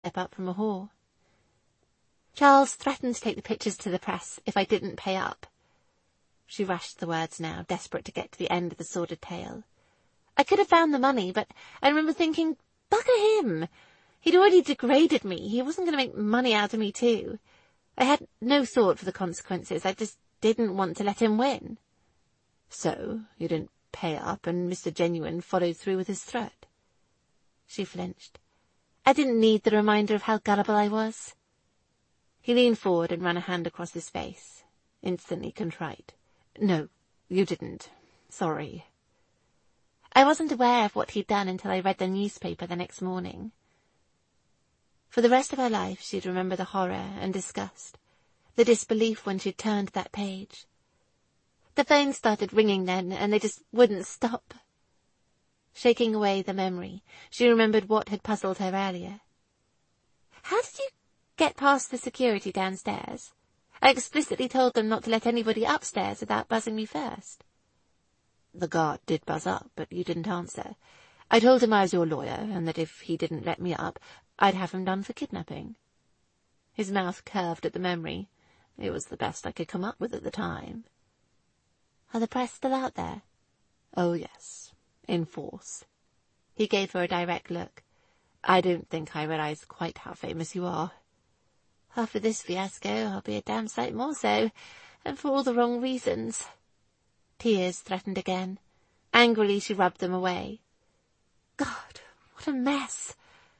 step up from a whore. Charles threatened to take the pictures to the press if I didn't pay up. She rushed the words now, desperate to get to the end of the sordid tale. I could have found the money, but I remember thinking, bugger him. He'd already degraded me. He wasn't going to make money out of me too. I had no thought for the consequences. I just didn't want to let him win. So, you didn't pay up, and Mr. Genuine followed through with his threat. She flinched. I didn't need the reminder of how gullible I was. He leaned forward and ran a hand across his face, instantly contrite. No, you didn't. Sorry. I wasn't aware of what he'd done until I read the newspaper the next morning. For the rest of her life she'd remember the horror and disgust, the disbelief when she'd turned that page. The phone started ringing then, and they just wouldn't stop. Shaking away the memory, she remembered what had puzzled her earlier. How did you get past the security downstairs? I explicitly told them not to let anybody upstairs without buzzing me first. The guard did buzz up, but you didn't answer. I told him I was your lawyer, and that if he didn't let me up, I'd have him done for kidnapping. His mouth curved at the memory. It was the best I could come up with at the time. Are the press still out there? Oh, yes. In force. He gave her a direct look. I don't think I realize quite how famous you are. After this fiasco, I'll be a damn sight more so, and for all the wrong reasons. Tears threatened again. Angrily she rubbed them away. God, what a mess.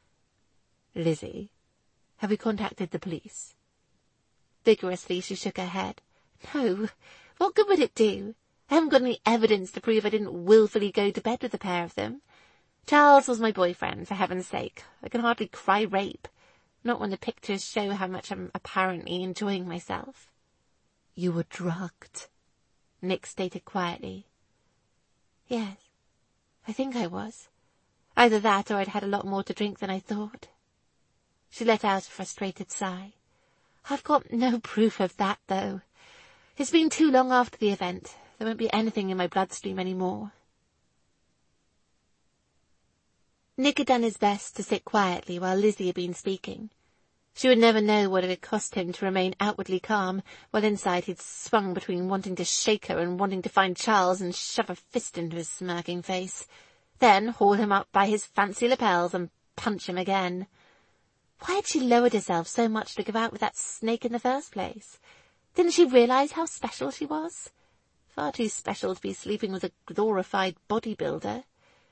Lizzie, have we contacted the police? Vigorously she shook her head. No, what good would it do? I haven't got any evidence to prove I didn't willfully go to bed with the pair of them. Charles was my boyfriend, for heaven's sake. I can hardly cry rape. Not when the pictures show how much I'm apparently enjoying myself. You were drugged, Nick stated quietly. Yes, I think I was. Either that or I'd had a lot more to drink than I thought. She let out a frustrated sigh. I've got no proof of that, though. It's been too long after the event. There won't be anything in my bloodstream anymore. Nick had done his best to sit quietly while Lizzie had been speaking. She would never know what it had cost him to remain outwardly calm, while inside he'd swung between wanting to shake her and wanting to find Charles and shove a fist into his smirking face, then haul him up by his fancy lapels and punch him again. Why had she lowered herself so much to go out with that snake in the first place? Didn't she realize how special she was? Far too special to be sleeping with a glorified bodybuilder.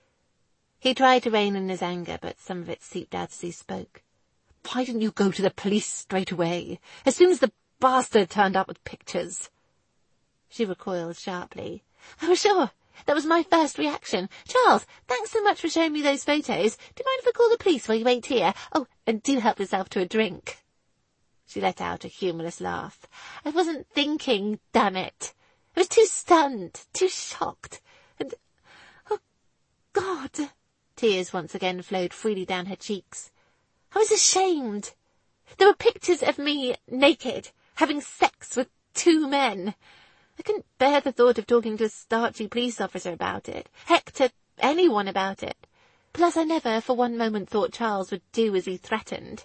He tried to rein in his anger, but some of it seeped out as he spoke. Why didn't you go to the police straight away, as soon as the bastard turned up with pictures? She recoiled sharply. Oh, sure, that was my first reaction. Charles, thanks so much for showing me those photos. Do you mind if I call the police while you wait here? Oh, and do help yourself to a drink. She let out a humorless laugh. I wasn't thinking, damn it. I was too stunned, too shocked, and... Oh, God! Tears once again flowed freely down her cheeks. I was ashamed. There were pictures of me naked, having sex with 2 men. I couldn't bear the thought of talking to a starchy police officer about it. Heck, to anyone about it. Plus I never for one moment thought Charles would do as he threatened.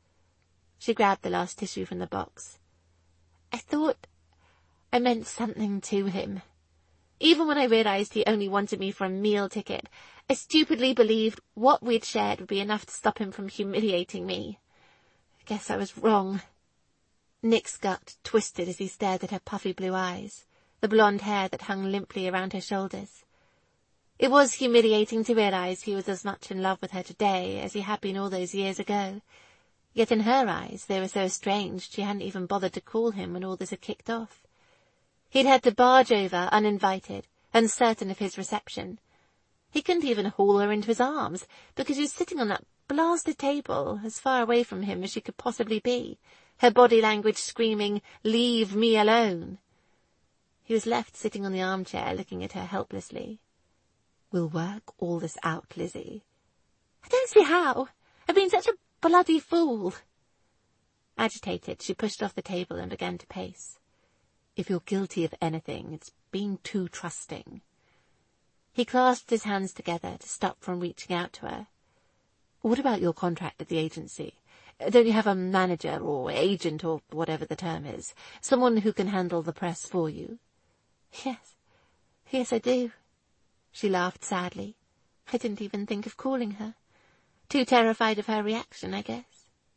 She grabbed the last tissue from the box. I thought I meant something to him. Even when I realized he only wanted me for a meal ticket, I stupidly believed what we'd shared would be enough to stop him from humiliating me. I guess I was wrong. Nick's gut twisted as he stared at her puffy blue eyes, the blonde hair that hung limply around her shoulders. It was humiliating to realize he was as much in love with her today as he had been all those years ago. Yet in her eyes they were so estranged she hadn't even bothered to call him when all this had kicked off. He'd had to barge over uninvited, uncertain of his reception. He couldn't even haul her into his arms, because she was sitting on that blasted table, as far away from him as she could possibly be, her body language screaming, "Leave me alone." He was left sitting on the armchair, looking at her helplessly. We'll work all this out, Lizzie. I don't see how. I've been such a bloody fool. Agitated, she pushed off the table and began to pace. If you're guilty of anything, it's being too trusting. He clasped his hands together to stop from reaching out to her. What about your contract at the agency? Don't you have a manager or agent or whatever the term is? Someone who can handle the press for you? Yes, I do. She laughed sadly. I didn't even think of calling her. Too terrified of her reaction, I guess.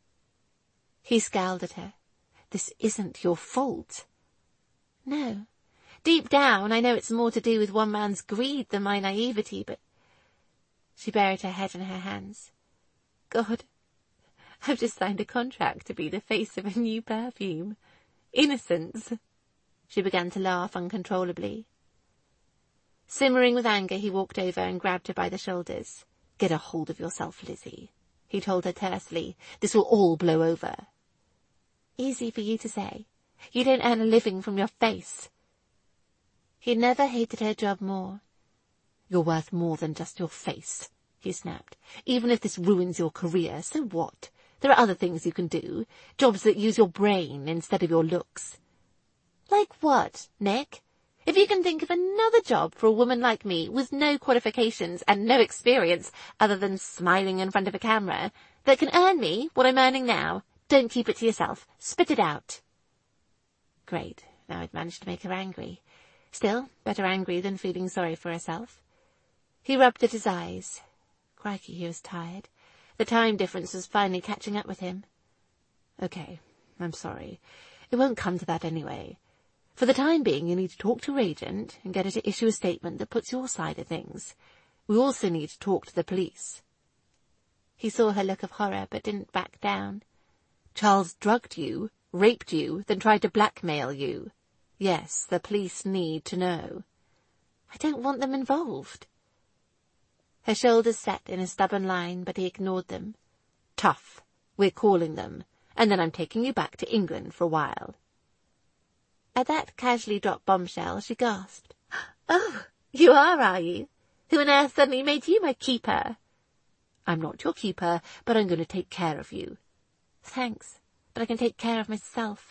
He scowled at her. This isn't your fault. No. Deep down, I know it's more to do with one man's greed than my naivety, but... She buried her head in her hands. God, I've just signed a contract to be the face of a new perfume. Innocence. She began to laugh uncontrollably. Simmering with anger, he walked over and grabbed her by the shoulders. Get a hold of yourself, Lizzie, he told her tersely. This will all blow over. Easy for you to say. You don't earn a living from your face. He never hated her job more. You're worth more than just your face, he snapped. Even if this ruins your career, so what? There are other things you can do. Jobs that use your brain instead of your looks. Like what, Nick? If you can think of another job for a woman like me with no qualifications and no experience other than smiling in front of a camera that can earn me what I'm earning now, don't keep it to yourself. Spit it out. Great. Now I'd managed to make her angry. Still, better angry than feeling sorry for herself. He rubbed at his eyes. Crikey, he was tired. The time difference was finally catching up with him. Okay, I'm sorry. It won't come to that anyway. For the time being, you need to talk to your agent and get her to issue a statement that puts your side of things. We also need to talk to the police. He saw her look of horror, but didn't back down. Charles drugged you, raped you, then tried to blackmail you. Yes, the police need to know. I don't want them involved. Her shoulders set in a stubborn line, but he ignored them. Tough. We're calling them, and then I'm taking you back to England for a while. At that casually dropped bombshell, she gasped. Oh, you are you? Who on earth suddenly made you my keeper? I'm not your keeper, but I'm going to take care of you. Thanks, but I can take care of myself.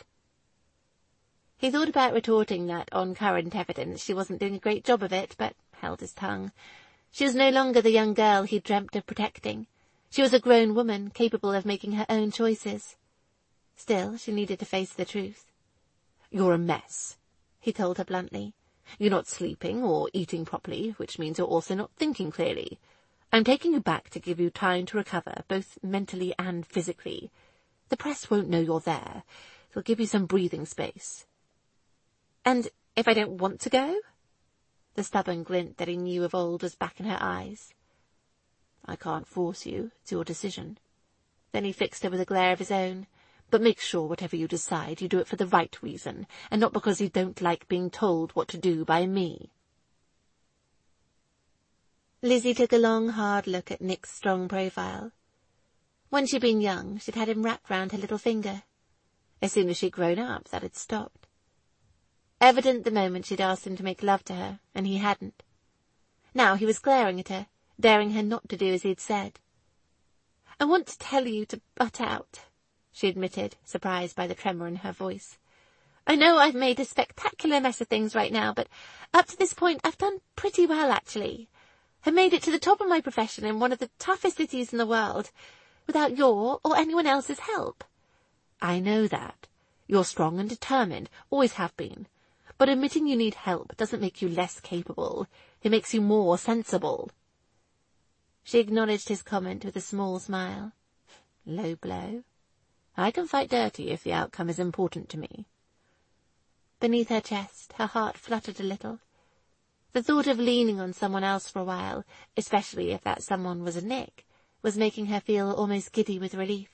He thought about retorting that on current evidence she wasn't doing a great job of it, but held his tongue. She was no longer the young girl he'd dreamt of protecting. She was a grown woman, capable of making her own choices. Still, she needed to face the truth. You're a mess, he told her bluntly. You're not sleeping or eating properly, which means you're also not thinking clearly. I'm taking you back to give you time to recover, both mentally and physically. The press won't know you're there. They'll give you some breathing space. And if I don't want to go? The stubborn glint that he knew of old was back in her eyes. I can't force you. It's your decision. Then he fixed her with a glare of his own. But make sure whatever you decide, you do it for the right reason, and not because you don't like being told what to do by me. Lizzie took a long, hard look at Nick's strong profile. When she'd been young, she'd had him wrapped round her little finger. As soon as she'd grown up, that had stopped. Evident the moment she'd asked him to make love to her, and he hadn't. Now he was glaring at her, daring her not to do as he'd said. I want to tell you to butt out, she admitted, surprised by the tremor in her voice. I know I've made a spectacular mess of things right now, but up to this point I've done pretty well, actually. I've made it to the top of my profession in one of the toughest cities in the world, without your or anyone else's help. I know that. You're strong and determined, always have been. But admitting you need help doesn't make you less capable. It makes you more sensible. She acknowledged his comment with a small smile. Low blow. I can fight dirty if the outcome is important to me. Beneath her chest, her heart fluttered a little. The thought of leaning on someone else for a while, especially if that someone was a Nick, was making her feel almost giddy with relief.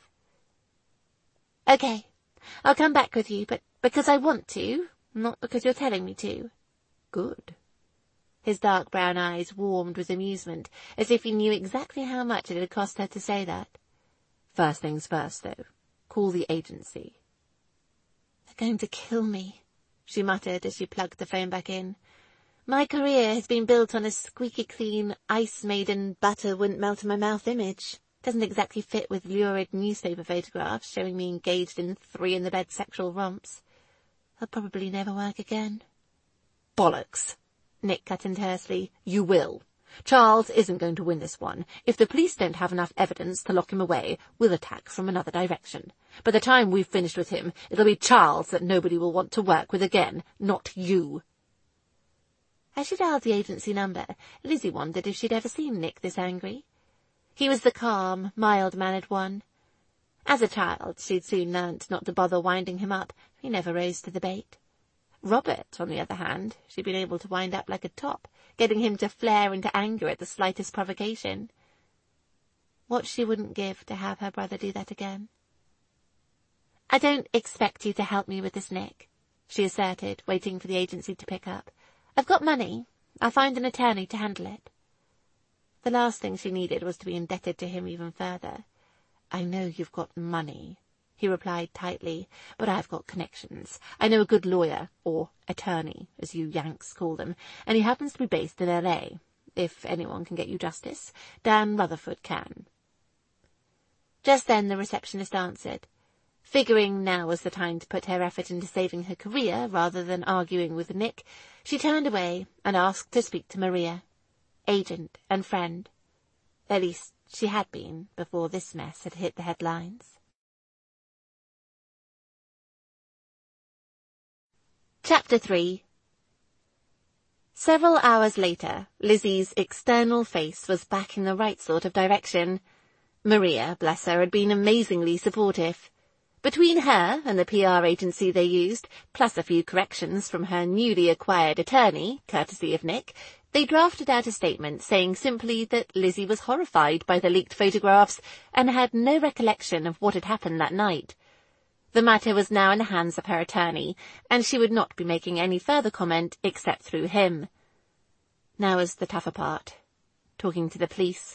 Okay, I'll come back with you, but because I want to, not because you're telling me to. Good. His dark brown eyes warmed with amusement, as if he knew exactly how much it had cost her to say that. First things first, though. Call the agency. They're going to kill me, she muttered as she plugged the phone back in. My career has been built on a squeaky clean, ice-maiden, butter-wouldn't-melt-in-my-mouth image. Doesn't exactly fit with lurid newspaper photographs showing me engaged in three-in-the-bed sexual romps. I'll probably never work again. Bollocks, Nick cut in tersely. You will. Charles isn't going to win this one. If the police don't have enough evidence to lock him away, we'll attack from another direction. By the time we've finished with him, it'll be Charles that nobody will want to work with again, not you." As she dialed the agency number, Lizzie wondered if she'd ever seen Nick this angry. He was the calm, mild-mannered one. As a child, she'd soon learnt not to bother winding him up. He never rose to the bait. Robert, on the other hand, she'd been able to wind up like a top, getting him to flare into anger at the slightest provocation. What she wouldn't give to have her brother do that again. "I don't expect you to help me with this, Nick," she asserted, waiting for the agency to pick up. "I've got money. I'll find an attorney to handle it." The last thing she needed was to be indebted to him even further. "I know you've got money," he replied tightly, "but I've got connections. I know a good lawyer, or attorney, as you Yanks call them, and he happens to be based in L.A. If anyone can get you justice, Dan Rutherford can." Just then the receptionist answered. Figuring now was the time to put her effort into saving her career rather than arguing with Nick, she turned away and asked to speak to Maria, agent and friend. At least she had been before this mess had hit the headlines. Chapter 3. Several hours later, Lizzie's external face was back in the right sort of direction. Maria, bless her, had been amazingly supportive. Between her and the PR agency they used, plus a few corrections from her newly acquired attorney, courtesy of Nick, they drafted out a statement saying simply that Lizzie was horrified by the leaked photographs and had no recollection of what had happened that night. The matter was now in the hands of her attorney, and she would not be making any further comment except through him. Now was the tougher part, talking to the police.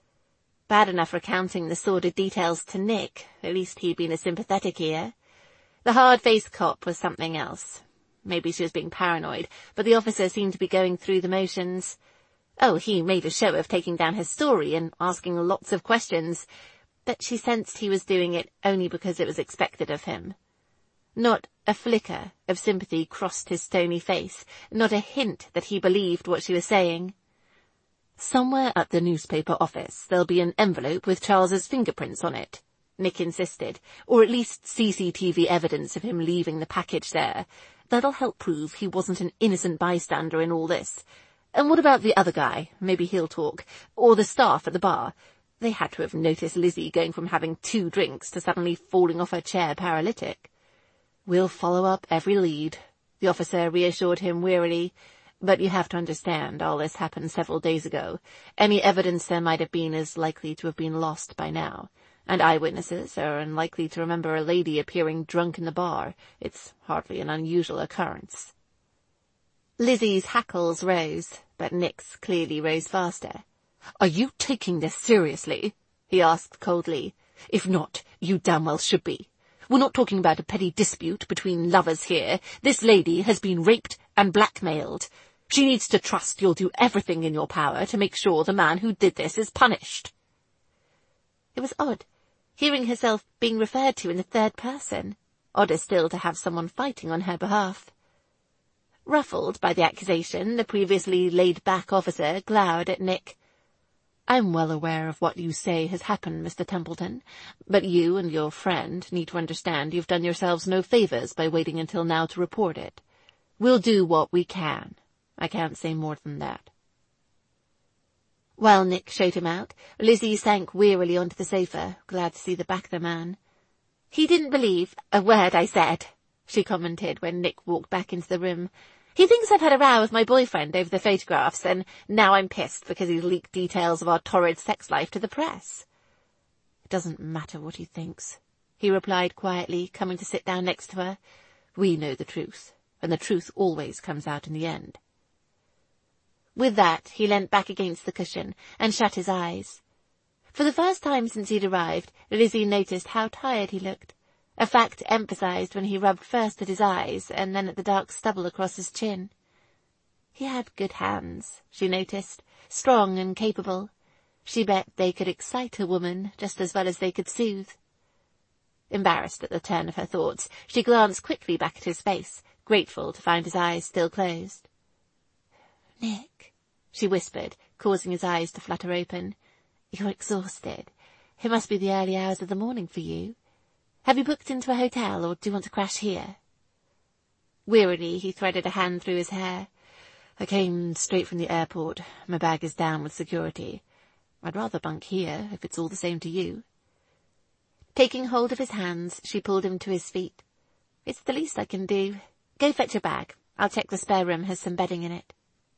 Bad enough recounting the sordid details to Nick, at least he'd been a sympathetic ear. The hard-faced cop was something else. Maybe she was being paranoid, but the officer seemed to be going through the motions. Oh, he made a show of taking down her story and asking lots of questions, but she sensed he was doing it only because it was expected of him. Not a flicker of sympathy crossed his stony face, not a hint that he believed what she was saying. "Somewhere at the newspaper office there'll be an envelope with Charles's fingerprints on it," Nick insisted, "or at least CCTV evidence of him leaving the package there. That'll help prove he wasn't an innocent bystander in all this. And what about the other guy? Maybe he'll talk. Or the staff at the bar. They had to have noticed Lizzie going from having 2 drinks to suddenly falling off her chair paralytic." "We'll follow up every lead," the officer reassured him wearily. "But you have to understand, all this happened several days ago. Any evidence there might have been is likely to have been lost by now. And eyewitnesses are unlikely to remember a lady appearing drunk in the bar. It's hardly an unusual occurrence." Lizzie's hackles rose, but Nick's clearly rose faster. "Are you taking this seriously?" he asked coldly. "If not, you damn well should be. We're not talking about a petty dispute between lovers here. This lady has been raped and blackmailed. She needs to trust you'll do everything in your power to make sure the man who did this is punished." It was odd, hearing herself being referred to in the third person. Odder still to have someone fighting on her behalf. Ruffled by the accusation, the previously laid-back officer glowered at Nick. "I'm well aware of what you say has happened, Mr. Templeton, but you and your friend need to understand you've done yourselves no favours by waiting until now to report it. We'll do what we can. I can't say more than that." While Nick showed him out, Lizzie sank wearily onto the sofa, glad to see the back of the man. "He didn't believe a word I said," she commented when Nick walked back into the room. "He thinks I've had a row with my boyfriend over the photographs, and now I'm pissed because he's leaked details of our torrid sex life to the press." "It doesn't matter what he thinks," he replied quietly, coming to sit down next to her. "We know the truth, and the truth always comes out in the end." With that, he leant back against the cushion and shut his eyes. For the first time since he'd arrived, Lizzie noticed how tired he looked, a fact emphasized when he rubbed first at his eyes and then at the dark stubble across his chin. He had good hands, she noticed, strong and capable. She bet they could excite a woman just as well as they could soothe. Embarrassed at the turn of her thoughts, she glanced quickly back at his face, grateful to find his eyes still closed. "Nick," she whispered, causing his eyes to flutter open. "You're exhausted. It must be the early hours of the morning for you. Have you booked into a hotel, or do you want to crash here?" Wearily, he threaded a hand through his hair. "I came straight from the airport. My bag is down with security. I'd rather bunk here, if it's all the same to you." Taking hold of his hands, she pulled him to his feet. "It's the least I can do. Go fetch your bag. I'll check the spare room has some bedding in it."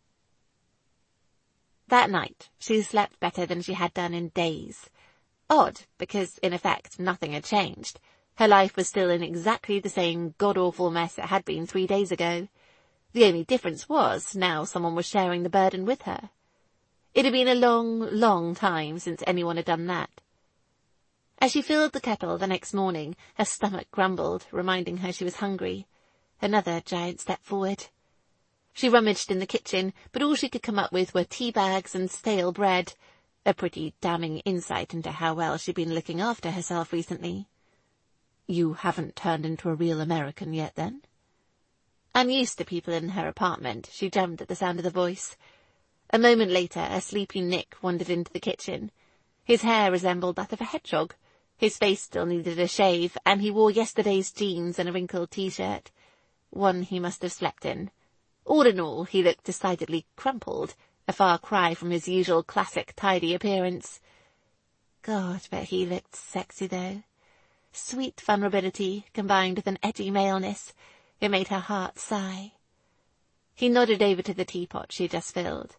That night, she slept better than she had done in days. Odd, because, in effect, nothing had changed. Her life was still in exactly the same god-awful mess it had been 3 days ago. The only difference was, now someone was sharing the burden with her. It had been a long, long time since anyone had done that. As she filled the kettle the next morning, her stomach grumbled, reminding her she was hungry. Another giant step forward. She rummaged in the kitchen, but all she could come up with were tea bags and stale bread. A pretty damning insight into how well she'd been looking after herself recently. "You haven't turned into a real American yet, then?" Unused to people in her apartment, she jumped at the sound of the voice. A moment later, a sleepy Nick wandered into the kitchen. His hair resembled that of a hedgehog. His face still needed a shave, and he wore yesterday's jeans and a wrinkled t-shirt. One he must have slept in. All in all, he looked decidedly crumpled, a far cry from his usual classic tidy appearance. God, but he looked sexy, though. Sweet vulnerability, combined with an edgy maleness. It made her heart sigh. He nodded over to the teapot she had just filled.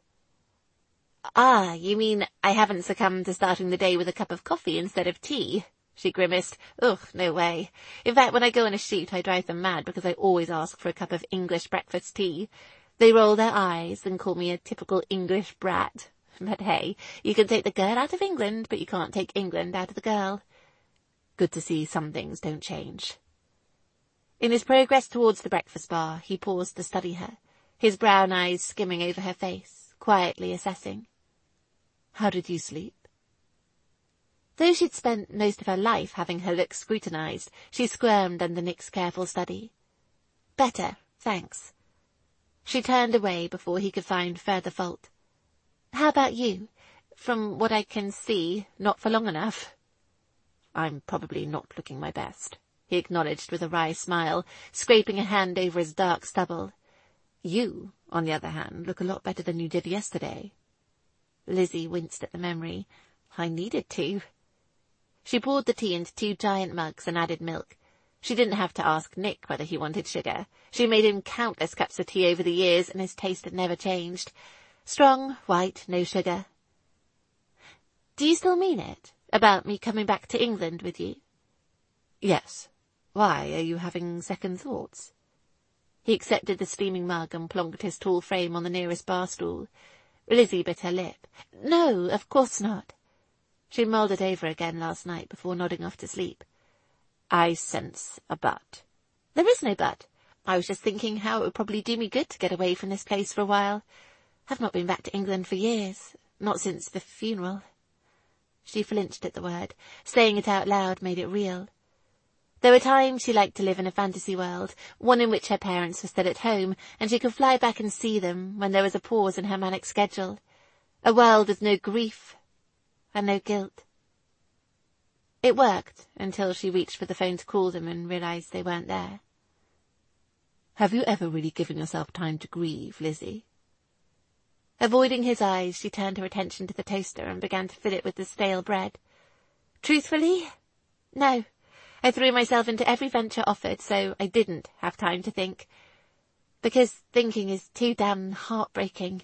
"Ah, you mean I haven't succumbed to starting the day with a cup of coffee instead of tea?" She grimaced. "Ugh, no way. In fact, when I go on a shoot, I drive them mad because I always ask for a cup of English breakfast tea. They roll their eyes and call me a typical English brat. But hey, you can take the girl out of England, but you can't take England out of the girl." Good to see some things don't change. In his progress towards the breakfast bar, he paused to study her, his brown eyes skimming over her face, quietly assessing. "How did you sleep?" Though she'd spent most of her life having her looks scrutinized, she squirmed under Nick's careful study. "Better, thanks." She turned away before he could find further fault. "How about you? From what I can see, not for long enough." "I'm probably not looking my best," he acknowledged with a wry smile, scraping a hand over his dark stubble. "You, on the other hand, look a lot better than you did yesterday." Lizzie winced at the memory. I needed to. She poured the tea into 2 giant mugs and added milk. She didn't have to ask Nick whether he wanted sugar. She made him countless cups of tea over the years, and his taste had never changed. Strong, white, no sugar. "Do you still mean it, about me coming back to England with you?" "Yes. Why, are you having second thoughts?" He accepted the steaming mug and plonked his tall frame on the nearest bar stool. Lizzie bit her lip. "No, of course not." She mulled it over again last night before nodding off to sleep. "I sense a but." "There is no but. I was just thinking how it would probably do me good to get away from this place for a while. I've not been back to England for years, not since the funeral." She flinched at the word. Saying it out loud made it real. There were times she liked to live in a fantasy world, one in which her parents were still at home, and she could fly back and see them when there was a pause in her manic schedule. A world with no grief and no guilt. It worked until she reached for the phone to call them and realized they weren't there. "Have you ever really given yourself time to grieve, Lizzie?" Avoiding his eyes, she turned her attention to the toaster and began to fill it with the stale bread. "Truthfully? No. I threw myself into every venture offered, so I didn't have time to think. Because thinking is too damn heartbreaking."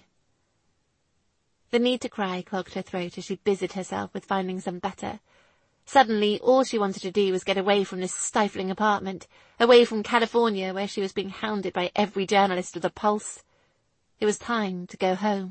The need to cry clogged her throat as she busied herself with finding some better. Suddenly, all she wanted to do was get away from this stifling apartment, away from California, where she was being hounded by every journalist with a pulse. It was time to go home.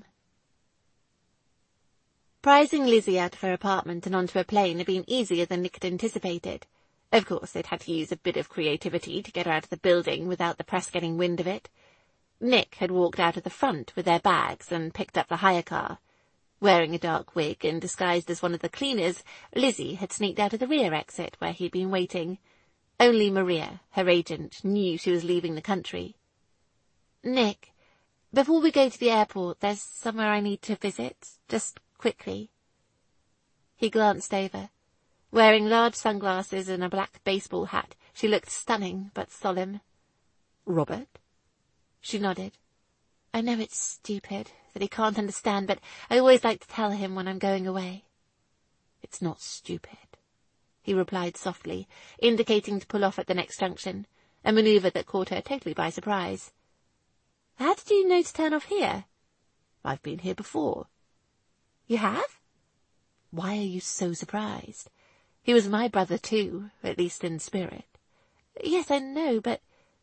Prizing Lizzie out of her apartment and onto a plane had been easier than Nick had anticipated. Of course, they'd had to use a bit of creativity to get her out of the building without the press getting wind of it. Nick had walked out of the front with their bags and picked up the hire car. Wearing a dark wig and disguised as one of the cleaners, Lizzie had sneaked out of the rear exit where he'd been waiting. Only Maria, her agent, knew she was leaving the country. "Nick, Before we go to the airport, there's somewhere I need to visit, just quickly. He glanced over. Wearing large sunglasses and a black baseball hat, she looked stunning but solemn. Robert? She nodded. I know it's stupid, that he can't understand, but I always like to tell him when I'm going away. It's not stupid, he replied softly, indicating to pull off at the next junction, a manoeuvre that caught her totally by surprise. How did you know to turn off here? I've been here before. You have? Why are you so surprised? He was my brother too, at least in spirit. Yes, I know, but...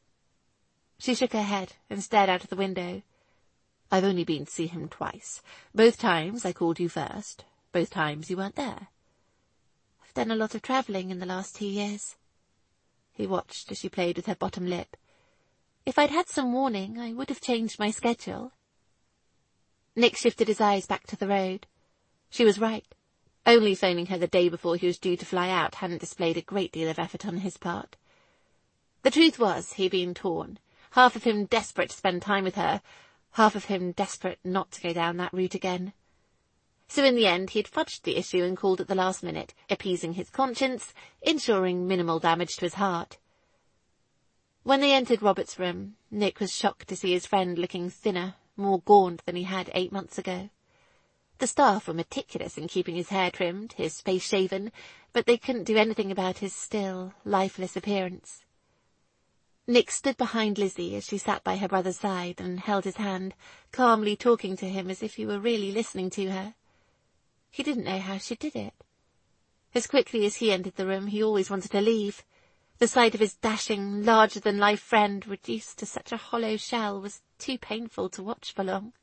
She shook her head and stared out of the window. I've only been to see him twice. Both times I called you first. Both times you weren't there. I've done a lot of travelling in the last 2 years. He watched as she played with her bottom lip. If I'd had some warning, I would have changed my schedule. Nick shifted his eyes back to the road. She was right. Only phoning her the day before he was due to fly out hadn't displayed a great deal of effort on his part. The truth was, he'd been torn, half of him desperate to spend time with her, half of him desperate not to go down that route again. So in the end, he had fudged the issue and called at the last minute, appeasing his conscience, ensuring minimal damage to his heart. When they entered Robert's room, Nick was shocked to see his friend looking thinner, more gaunt than he had 8 months ago. The staff were meticulous in keeping his hair trimmed, his face shaven, but they couldn't do anything about his still, lifeless appearance. Nick stood behind Lizzie as she sat by her brother's side and held his hand, calmly talking to him as if he were really listening to her. He didn't know how she did it. As quickly as he entered the room, he always wanted to leave. The sight of his dashing, larger-than-life friend reduced to such a hollow shell was too painful to watch for long.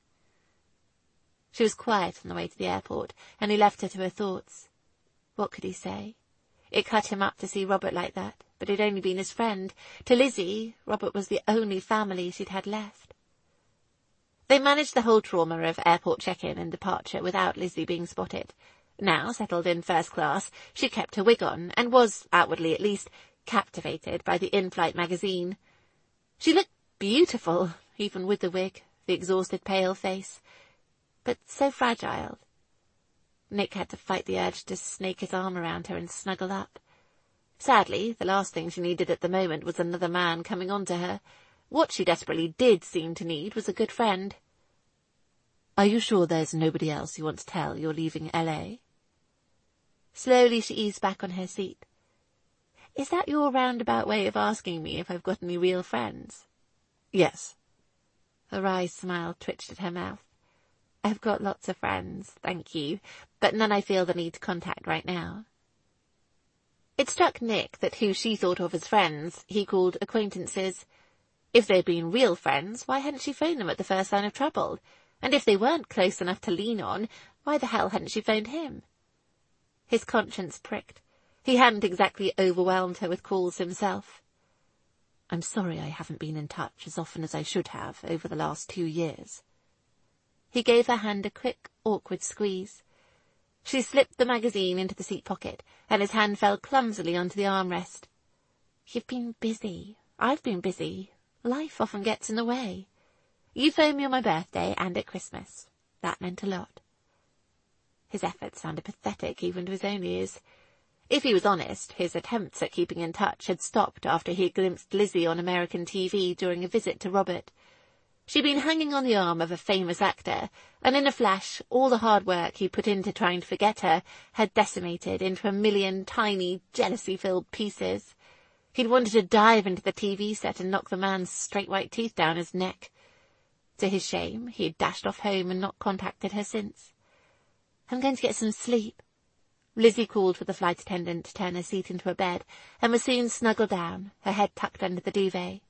She was quiet on the way to the airport, and he left her to her thoughts. What could he say? It cut him up to see Robert like that, but he'd only been his friend. To Lizzie, Robert was the only family she'd had left. They managed the whole trauma of airport check-in and departure without Lizzie being spotted. Now, settled in first class, she kept her wig on, and was, outwardly at least, captivated by the in-flight magazine. She looked beautiful, even with the wig, the exhausted pale face, but so fragile. Nick had to fight the urge to snake his arm around her and snuggle up. Sadly, the last thing she needed at the moment was another man coming on to her. What she desperately did seem to need was a good friend. Are you sure there's nobody else you want to tell you're leaving L.A.? Slowly she eased back on her seat. Is that your roundabout way of asking me if I've got any real friends? Yes. A wry smile twitched at her mouth. I've got lots of friends, thank you, but none I feel the need to contact right now. It struck Nick that who she thought of as friends, he called acquaintances. If they'd been real friends, why hadn't she phoned them at the first sign of trouble? And if they weren't close enough to lean on, why the hell hadn't she phoned him? His conscience pricked. He hadn't exactly overwhelmed her with calls himself. I'm sorry I haven't been in touch as often as I should have over the last 2 years. He gave her hand a quick, awkward squeeze. She slipped the magazine into the seat pocket, and his hand fell clumsily onto the armrest. You've been busy. I've been busy. Life often gets in the way. You phoned me on my birthday and at Christmas. That meant a lot. His efforts sounded pathetic even to his own ears. If he was honest, his attempts at keeping in touch had stopped after he had glimpsed Lizzie on American TV during a visit to Robert. She'd been hanging on the arm of a famous actor, and in a flash, all the hard work he put into trying to forget her had decimated into a million tiny, jealousy-filled pieces. He'd wanted to dive into the TV set and knock the man's straight white teeth down his neck. To his shame, he had dashed off home and not contacted her since. I'm going to get some sleep. Lizzie called for the flight attendant to turn her seat into a bed, and was soon snuggled down, her head tucked under the duvet.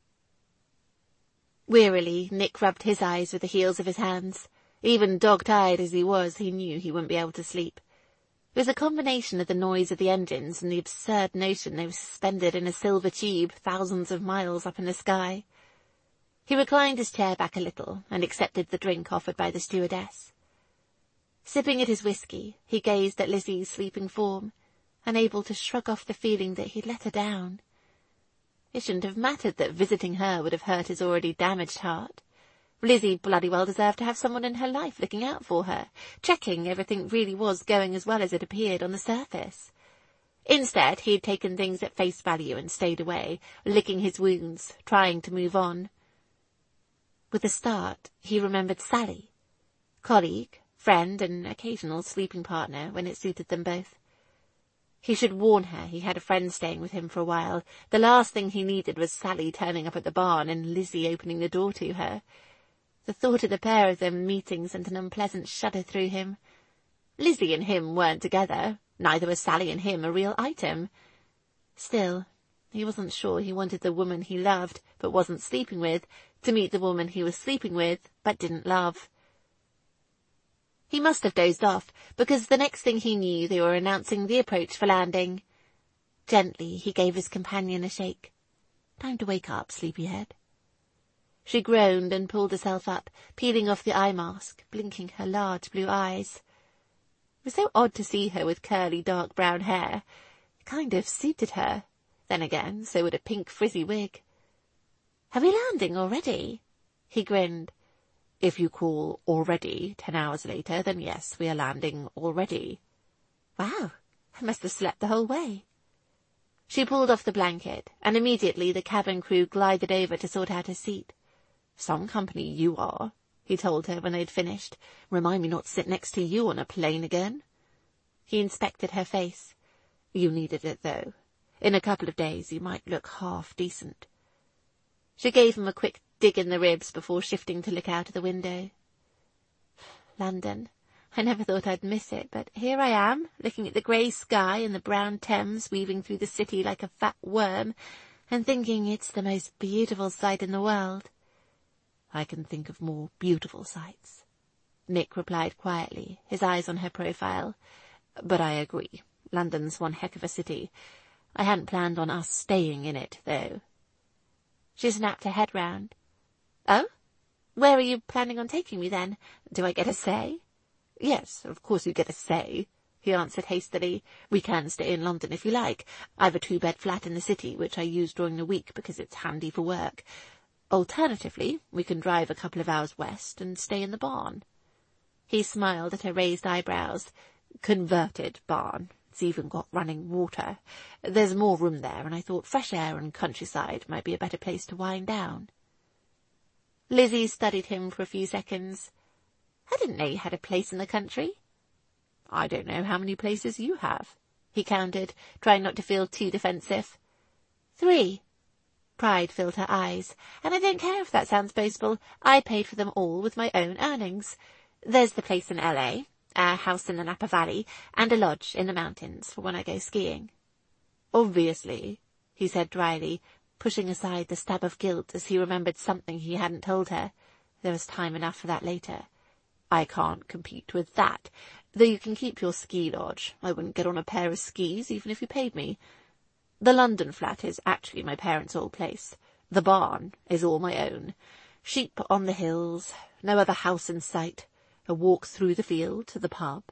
Wearily, Nick rubbed his eyes with the heels of his hands. Even dog-tired as he was, he knew he wouldn't be able to sleep. It was a combination of the noise of the engines and the absurd notion they were suspended in a silver tube thousands of miles up in the sky. He reclined his chair back a little and accepted the drink offered by the stewardess. Sipping at his whiskey, he gazed at Lizzie's sleeping form, unable to shrug off the feeling that he'd let her down. It shouldn't have mattered that visiting her would have hurt his already damaged heart. Lizzie bloody well deserved to have someone in her life looking out for her, checking everything really was going as well as it appeared on the surface. Instead, he had taken things at face value and stayed away, licking his wounds, trying to move on. With a start, he remembered Sally, colleague, friend, and occasional sleeping partner when it suited them both. He should warn her he had a friend staying with him for a while. The last thing he needed was Sally turning up at the barn and Lizzie opening the door to her. The thought of the pair of them meeting sent an unpleasant shudder through him. Lizzie and him weren't together. Neither was Sally and him a real item. Still, he wasn't sure he wanted the woman he loved but wasn't sleeping with to meet the woman he was sleeping with but didn't love. He must have dozed off, because the next thing he knew they were announcing the approach for landing. Gently he gave his companion a shake. "Time to wake up, sleepyhead." She groaned and pulled herself up, peeling off the eye mask, blinking her large blue eyes. It was so odd to see her with curly dark brown hair. It kind of suited her. Then again, so would a pink frizzy wig. "Are we landing already?" He grinned. "If you call already 10 hours later, then yes, we are landing already." "Wow, I must have slept the whole way." She pulled off the blanket, and immediately the cabin crew glided over to sort out her seat. "Some company you are," he told her when they'd finished. "Remind me not to sit next to you on a plane again." He inspected her face. "You needed it, though. In a couple of days you might look half decent." She gave him a quick dig in the ribs before shifting to look out of the window. London. I never thought I'd miss it, but here I am, looking at the grey sky and the brown Thames weaving through the city like a fat worm, and thinking it's the most beautiful sight in the world. "I can think of more beautiful sights," Nick replied quietly, his eyes on her profile. "But I agree, London's one heck of a city. I hadn't planned on us staying in it, though." She snapped her head round. "Oh? Where are you planning on taking me, then? Do I get a say?" "Yes, of course you get a say," he answered hastily. "We can stay in London if you like. I've a 2-bed flat in the city, which I use during the week because it's handy for work. Alternatively, we can drive a couple of hours west and stay in the barn." He smiled at her raised eyebrows. "Converted barn. It's even got running water. There's more room there, and I thought fresh air and countryside might be a better place to wind down." Lizzie studied him for a few seconds. "I didn't know you had a place in the country." "I don't know how many places you have," he countered, trying not to feel too defensive. 3. Pride filled her eyes. "And I don't care if that sounds boastful. I paid for them all with my own earnings. There's the place in L.A., a house in the Napa Valley, and a lodge in the mountains for when I go skiing." "Obviously," he said dryly, pushing aside the stab of guilt as he remembered something he hadn't told her. There was time enough for that later. "I can't compete with that. Though you can keep your ski lodge. I wouldn't get on a pair of skis even if you paid me. The London flat is actually my parents' old place. The barn is all my own. Sheep on the hills, no other house in sight. A walk through the field to the pub."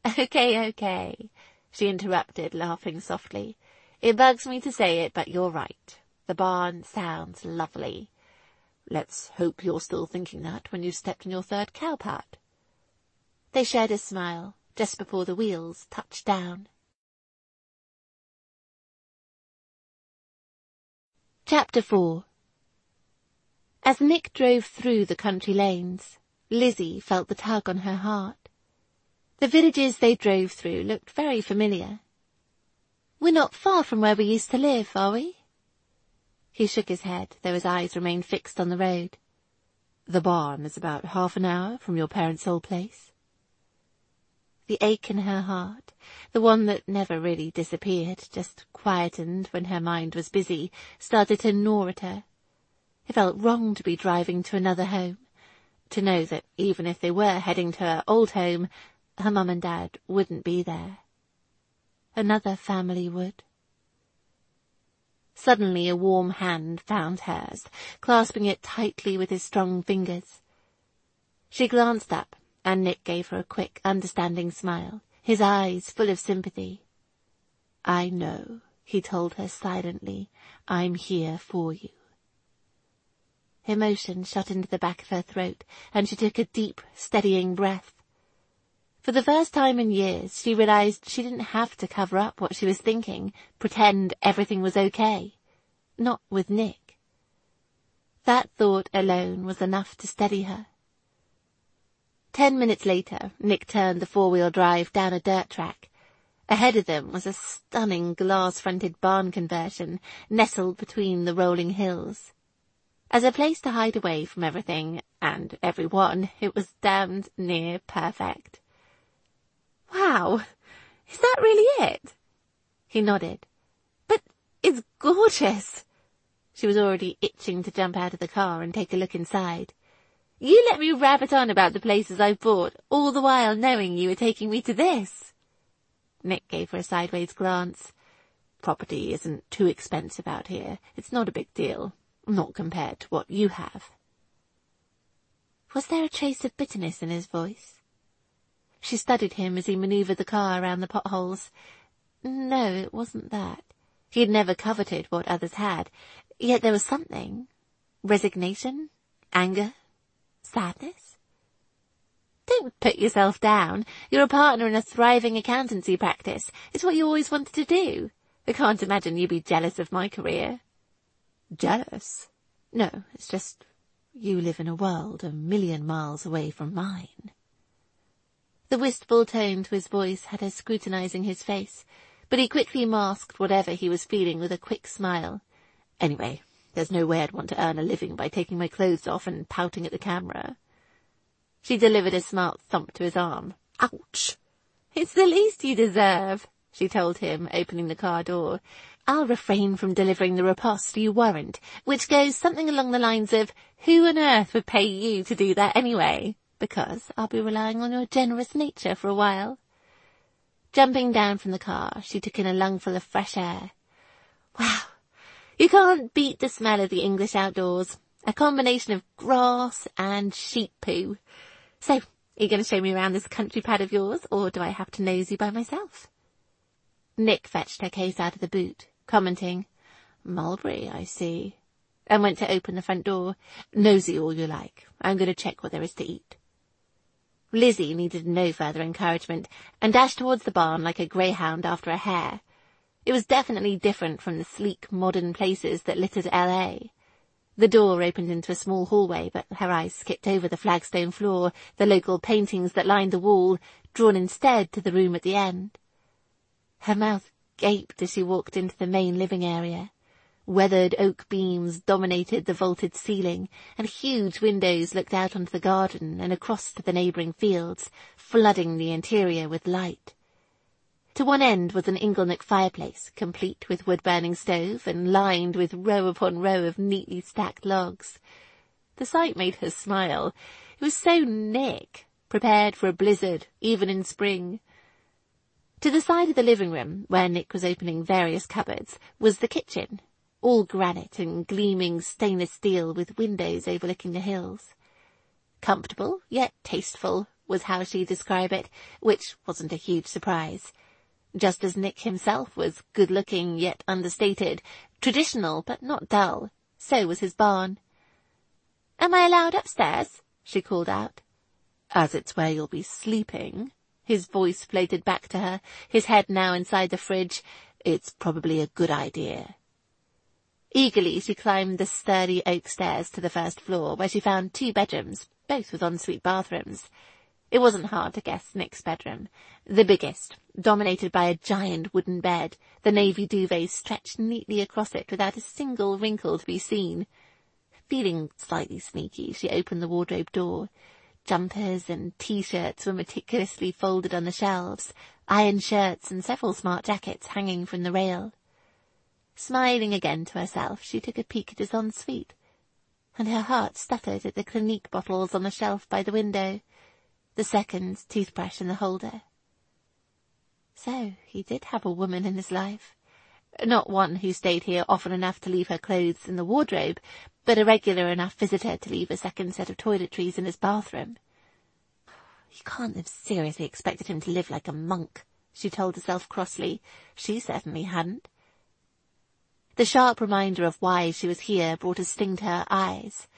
Okay, she interrupted, laughing softly. "It bugs me to say it, but you're right. The barn sounds lovely." "Let's hope you're still thinking that when you've stepped in your 3rd cowpat." They shared a smile just before the wheels touched down. Chapter 4. As Nick drove through the country lanes, Lizzie felt the tug on her heart. The villages they drove through looked very familiar. "We're not far from where we used to live, are we?" He shook his head, though his eyes remained fixed on the road. "The barn is about half an hour from your parents' old place." The ache in her heart, the one that never really disappeared, just quietened when her mind was busy, started to gnaw at her. It felt wrong to be driving to another home, to know that even if they were heading to her old home, her mum and dad wouldn't be there. Another family would. Suddenly a warm hand found hers, clasping it tightly with his strong fingers. She glanced up, and Nick gave her a quick, understanding smile, his eyes full of sympathy. "I know," he told her silently. "I'm here for you." Emotion shot into the back of her throat, and she took a deep, steadying breath. For the first time in years, she realized she didn't have to cover up what she was thinking, pretend everything was okay. Not with Nick. That thought alone was enough to steady her. 10 minutes later, Nick turned the four-wheel drive down a dirt track. Ahead of them was a stunning glass-fronted barn conversion, nestled between the rolling hills. As a place to hide away from everything and everyone, it was damned near perfect. "Wow, is that really it?" He nodded. "But it's gorgeous." She was already itching to jump out of the car and take a look inside. "You let me rabbit on about the places I've bought, all the while knowing you were taking me to this." Nick gave her a sideways glance. "Property isn't too expensive out here. It's not a big deal. Not compared to what you have." Was there a trace of bitterness in his voice? She studied him as he manoeuvred the car around the potholes. No, it wasn't that. He had never coveted what others had, yet there was something. Resignation? Anger? Sadness? "Don't put yourself down. You're a partner in a thriving accountancy practice. It's what you always wanted to do. I can't imagine you'd be jealous of my career." "Jealous? No, it's just you live in a world 1,000,000 miles away from mine." The wistful tone to his voice had her scrutinizing his face, but he quickly masked whatever he was feeling with a quick smile. "Anyway, there's no way I'd want to earn a living by taking my clothes off and pouting at the camera." She delivered a smart thump to his arm. "Ouch!" "It's the least you deserve," she told him, opening the car door. "I'll refrain from delivering the riposte you warrant, which goes something along the lines of, who on earth would pay you to do that anyway? Because I'll be relying on your generous nature for a while." Jumping down from the car, she took in a lungful of fresh air. Wow, you can't beat the smell of the English outdoors. A combination of grass and sheep poo. So, are you going to show me around this country pad of yours, or do I have to nose you by myself? Nick fetched her case out of the boot, commenting, "Mulberry, I see," and went to open the front door. "Nosy all you like. I'm going to check what there is to eat." Lizzie needed no further encouragement, and dashed towards the barn like a greyhound after a hare. It was definitely different from the sleek, modern places that littered L.A. The door opened into a small hallway, but her eyes skipped over the flagstone floor, the local paintings that lined the wall, drawn instead to the room at the end. Her mouth gaped as she walked into the main living area. Weathered oak beams dominated the vaulted ceiling, and huge windows looked out onto the garden and across to the neighbouring fields, flooding the interior with light. To one end was an inglenook fireplace, complete with wood-burning stove and lined with row upon row of neatly stacked logs. The sight made her smile. It was so Nick, prepared for a blizzard, even in spring. To the side of the living room, where Nick was opening various cupboards, was the kitchen, all granite and gleaming stainless steel with windows overlooking the hills. Comfortable, yet tasteful, was how she described it, which wasn't a huge surprise. Just as Nick himself was good-looking yet understated, traditional but not dull, so was his barn. "Am I allowed upstairs?" she called out. "As it's where you'll be sleeping," his voice floated back to her, his head now inside the fridge, "it's probably a good idea." Eagerly she climbed the sturdy oak stairs to the first floor, where she found 2 bedrooms, both with ensuite bathrooms. It wasn't hard to guess Nick's bedroom. The biggest, dominated by a giant wooden bed, the navy duvet stretched neatly across it without a single wrinkle to be seen. Feeling slightly sneaky, she opened the wardrobe door. Jumpers and T-shirts were meticulously folded on the shelves, iron shirts and several smart jackets hanging from the rail. Smiling again to herself, she took a peek at his ensuite, and her heart stuttered at the Clinique bottles on the shelf by the window, the second toothbrush in the holder. So he did have a woman in his life. Not one who stayed here often enough to leave her clothes in the wardrobe, but a regular enough visitor to leave a second set of toiletries in his bathroom. You can't have seriously expected him to live like a monk, she told herself crossly. She certainly hadn't. The sharp reminder of why she was here brought a sting to her eyes.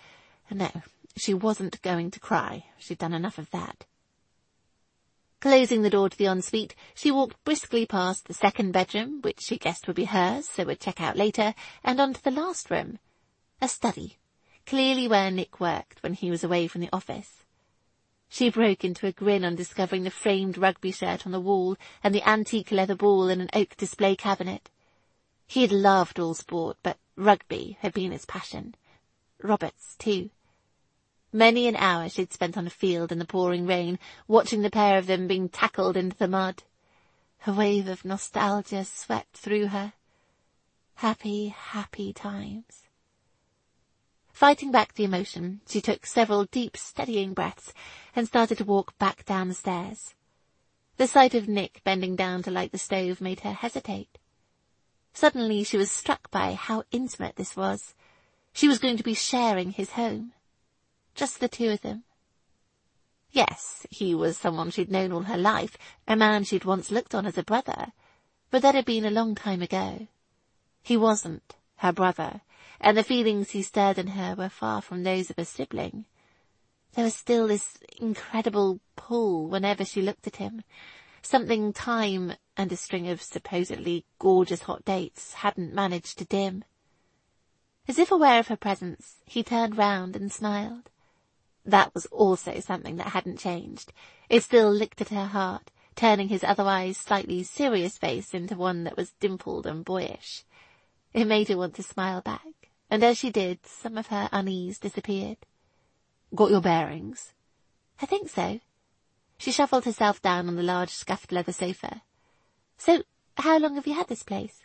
No, she wasn't going to cry. She'd done enough of that. Closing the door to the ensuite, she walked briskly past the second bedroom, which she guessed would be hers, so would check out later, and on to the last room. A study, clearly where Nick worked when he was away from the office. She broke into a grin on discovering the framed rugby shirt on the wall and the antique leather ball in an oak display cabinet. He had loved all sport, but rugby had been his passion. Robert's, too. Many an hour she'd spent on a field in the pouring rain, watching the pair of them being tackled into the mud. A wave of nostalgia swept through her. Happy, happy times. Fighting back the emotion, she took several deep, steadying breaths and started to walk back down the stairs. The sight of Nick bending down to light the stove made her hesitate. Suddenly she was struck by how intimate this was. She was going to be sharing his home. Just the two of them. Yes, he was someone she'd known all her life, a man she'd once looked on as a brother, but that had been a long time ago. He wasn't her brother, and the feelings he stirred in her were far from those of a sibling. There was still this incredible pull whenever she looked at him, something time and a string of supposedly gorgeous hot dates hadn't managed to dim. As if aware of her presence, he turned round and smiled. That was also something that hadn't changed. It still licked at her heart, turning his otherwise slightly serious face into one that was dimpled and boyish. It made her want to smile back, and as she did, some of her unease disappeared. "Got your bearings?" "I think so." She shuffled herself down on the large scuffed leather sofa. "So, how long have you had this place?"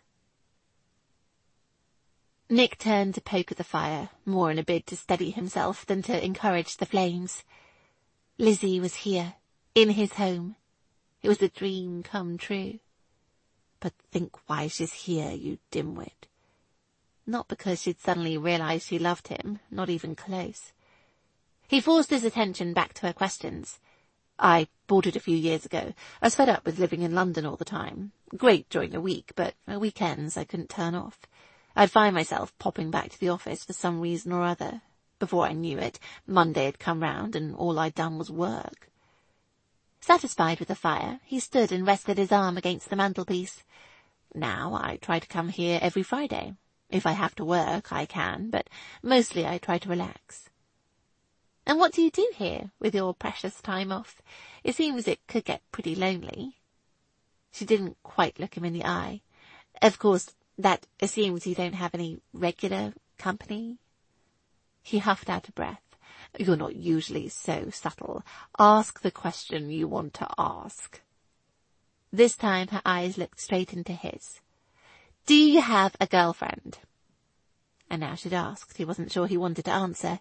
Nick turned to poke at the fire, more in a bid to steady himself than to encourage the flames. Lizzie was here, in his home. It was a dream come true. But think why she's here, you dimwit. Not because she'd suddenly realised she loved him, not even close. He forced his attention back to her questions. "I bought it a few years ago. I was fed up with living in London all the time. Great during the week, but at weekends I couldn't turn off. I'd find myself popping back to the office for some reason or other. Before I knew it, Monday had come round and all I'd done was work." Satisfied with the fire, he stood and rested his arm against the mantelpiece. "Now I try to come here every Friday. If I have to work, I can, but mostly I try to relax." "And what do you do here, with your precious time off? It seems it could get pretty lonely." She didn't quite look him in the eye. "Of course, that assumes you don't have any regular company." He huffed out a breath. "You're not usually so subtle. Ask the question you want to ask." This time her eyes looked straight into his. "Do you have a girlfriend?" And now she'd asked. He wasn't sure he wanted to answer.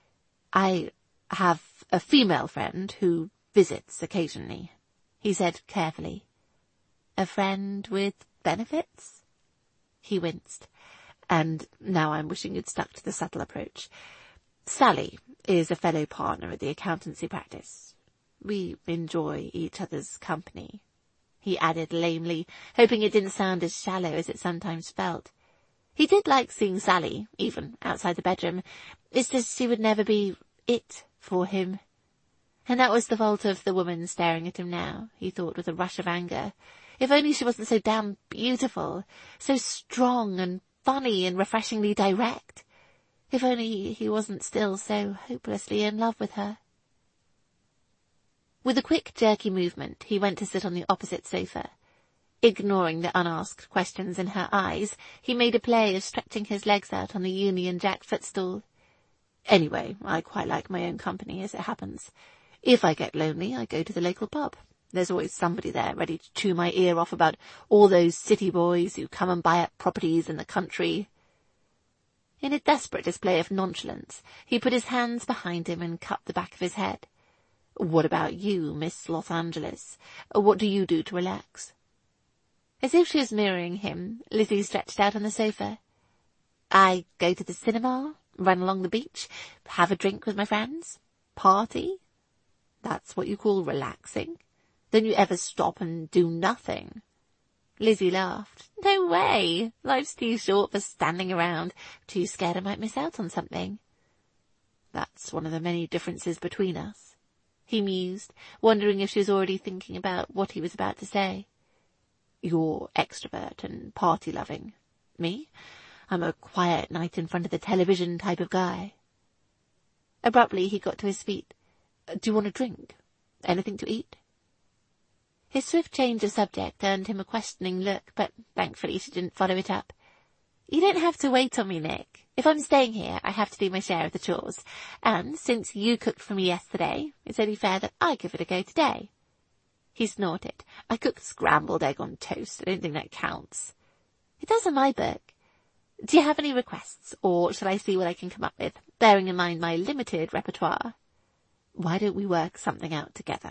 "I have a female friend who visits occasionally," he said carefully. "A friend with benefits?" He winced. "And now I'm wishing you'd stuck to the subtle approach. Sally is a fellow partner at the accountancy practice. We enjoy each other's company," he added lamely, hoping it didn't sound as shallow as it sometimes felt. He did like seeing Sally, even outside the bedroom. It's just she would never be it for him. And that was the fault of the woman staring at him now, he thought with a rush of anger. If only she wasn't so damn beautiful, so strong and funny and refreshingly direct. If only he wasn't still so hopelessly in love with her. With a quick, jerky movement, he went to sit on the opposite sofa. Ignoring the unasked questions in her eyes, he made a play of stretching his legs out on the Union Jack footstool. "Anyway, I quite like my own company, as it happens. If I get lonely, I go to the local pub. There's always somebody there ready to chew my ear off about all those city boys who come and buy up properties in the country." In a desperate display of nonchalance, he put his hands behind him and cupped the back of his head. "What about you, Miss Los Angeles? What do you do to relax?" As if she was mirroring him, Lizzie stretched out on the sofa. "I go to the cinema, run along the beach, have a drink with my friends, party." "That's what you call relaxing? Don't you ever stop and do nothing?" Lizzie laughed. "No way. Life's too short for standing around. Too scared I might miss out on something." That's one of the many differences between us," he mused, wondering if she was already thinking about what he was about to say. "You're extrovert and party-loving. Me? I'm a quiet night in front of the television type of guy." Abruptly he got to his feet. "Do you want a drink? Anything to eat?" His swift change of subject earned him a questioning look, but thankfully she didn't follow it up. "You don't have to wait on me, Nick. If I'm staying here, I have to do my share of the chores. And since you cooked for me yesterday, it's only fair that I give it a go today." He snorted. "I cooked scrambled egg on toast. I don't think that counts." "It does in my book. Do you have any requests, or shall I see what I can come up with, bearing in mind my limited repertoire?" "Why don't we work something out together?"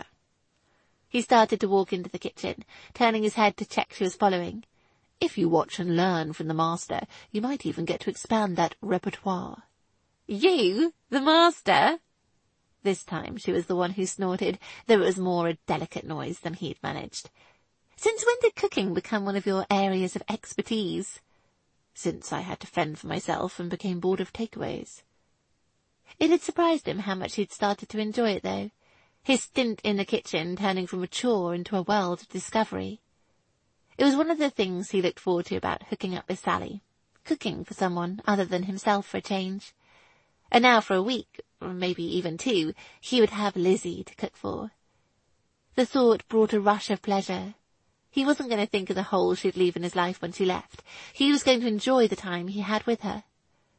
He started to walk into the kitchen, turning his head to check she was following. "If you watch and learn from the master, you might even get to expand that repertoire." "You? The master?" This time she was the one who snorted, though it was more a delicate noise than he'd managed. "Since when did cooking become one of your areas of expertise?" "Since I had to fend for myself and became bored of takeaways." It had surprised him how much he'd started to enjoy it, though. His stint in the kitchen turning from a chore into a world of discovery. It was one of the things he looked forward to about hooking up with Sally. Cooking for someone other than himself for a change. And now for a week, or maybe even 2, he would have Lizzie to cook for. The thought brought a rush of pleasure. He wasn't going to think of the hole she'd leave in his life when she left. He was going to enjoy the time he had with her.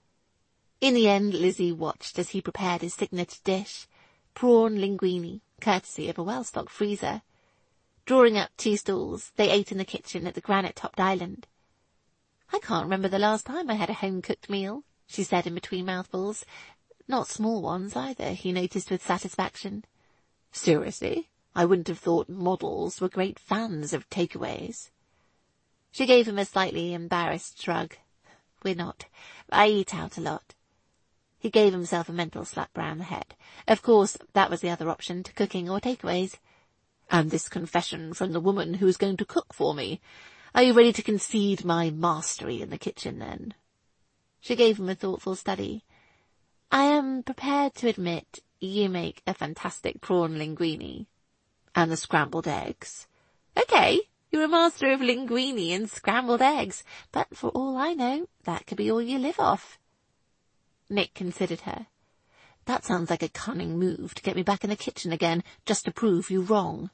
In the end, Lizzie watched as he prepared his signature dish, prawn linguine, courtesy of a well-stocked freezer. Drawing up 2 stools, they ate in the kitchen at the granite-topped island. "I can't remember the last time I had a home-cooked meal," she said in between mouthfuls. Not small ones either, he noticed with satisfaction. "Seriously? I wouldn't have thought models were great fans of takeaways." She gave him a slightly embarrassed shrug. "We're not. I eat out a lot." He gave himself a mental slap round the head. Of course, that was the other option to cooking or takeaways. "And this confession from the woman who is going to cook for me. Are you ready to concede my mastery in the kitchen, then?" She gave him a thoughtful study. "I am prepared to admit you make a fantastic prawn linguine." "And the scrambled eggs." "Okay, you're a master of linguine and scrambled eggs, but for all I know, that could be all you live off." Nick considered her. "That sounds like a cunning move to get me back in the kitchen again, just to prove you wrong."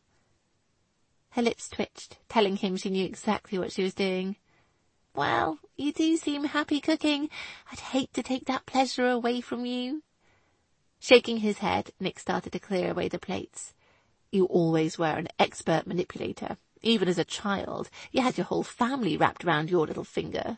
Her lips twitched, telling him she knew exactly what she was doing. "Well, you do seem happy cooking. I'd hate to take that pleasure away from you." Shaking his head, Nick started to clear away the plates. "You always were an expert manipulator. Even as a child, you had your whole family wrapped round your little finger."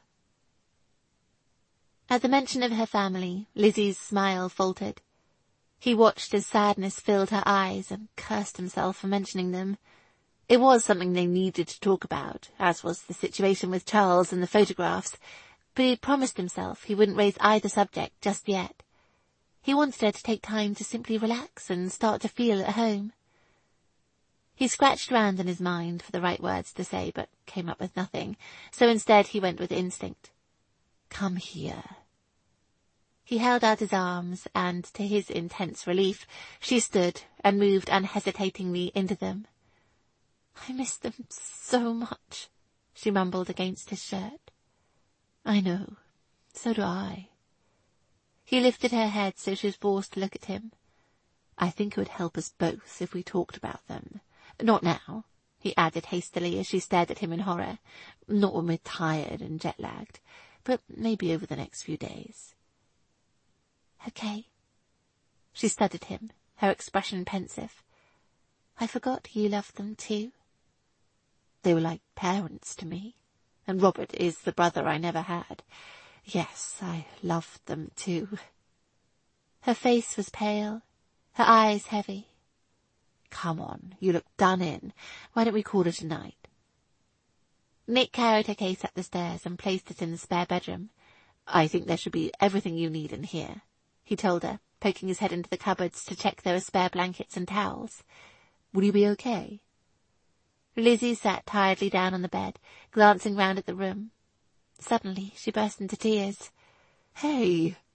At the mention of her family, Lizzie's smile faltered. He watched as sadness filled her eyes and cursed himself for mentioning them. It was something they needed to talk about, as was the situation with Charles and the photographs, but he promised himself he wouldn't raise either subject just yet. He wanted her to take time to simply relax and start to feel at home. He scratched around in his mind for the right words to say, but came up with nothing, so instead he went with instinct. "Come here." He held out his arms, and to his intense relief, she stood and moved unhesitatingly into them. "I miss them so much," she mumbled against his shirt. "I know. So do I." He lifted her head so she was forced to look at him. "I think it would help us both if we talked about them. Not now," he added hastily as she stared at him in horror. "Not when we're tired and jet-lagged, but maybe over the next few days." "Okay." She studied him, her expression pensive. "I forgot you loved them too." "They were like parents to me, and Robert is the brother I never had. Yes, I loved them too." Her face was pale, her eyes heavy. "Come on, you look done in. Why don't we call it a night?" Nick carried her case up the stairs and placed it in the spare bedroom. "I think there should be everything you need in here," he told her, poking his head into the cupboards to check there were spare blankets and towels. "Will you be okay?" Lizzie sat tiredly down on the bed, glancing round at the room. Suddenly she burst into tears. "Hey,